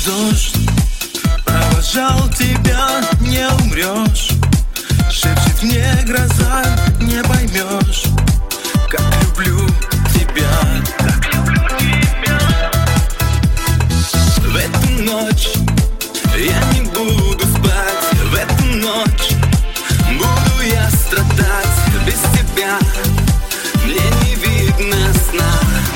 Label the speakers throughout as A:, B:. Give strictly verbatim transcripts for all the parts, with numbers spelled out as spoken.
A: дождь провожал тебя, не умрешь. Шепчет мне гроза, не поймешь, как люблю тебя, как люблю тебя. В эту ночь я не буду спать, в эту ночь буду я страдать. Без тебя мне не видно сна.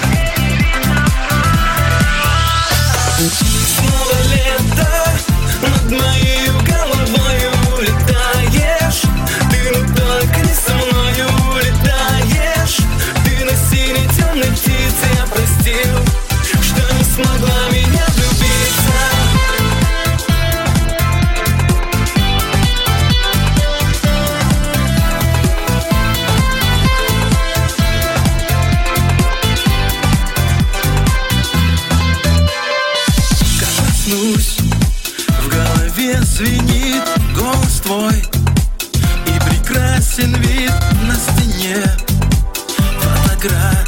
A: Снова лето, над моей головой улетаешь. Ты, но только не со мною улетаешь. Ты на синей темной птице, я простил, что не смогла меня влюбиться. Как проснусь, в голове звенит голос твой, и прекрасен вид на стене фотографий.